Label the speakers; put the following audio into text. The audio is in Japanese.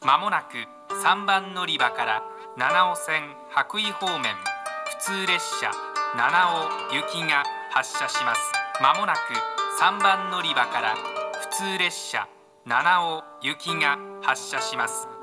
Speaker 1: まもなく3番乗り場から七尾線羽咋方面普通列車七尾行きが発車します。まもなく3番乗り場から普通列車七尾行きが発車します。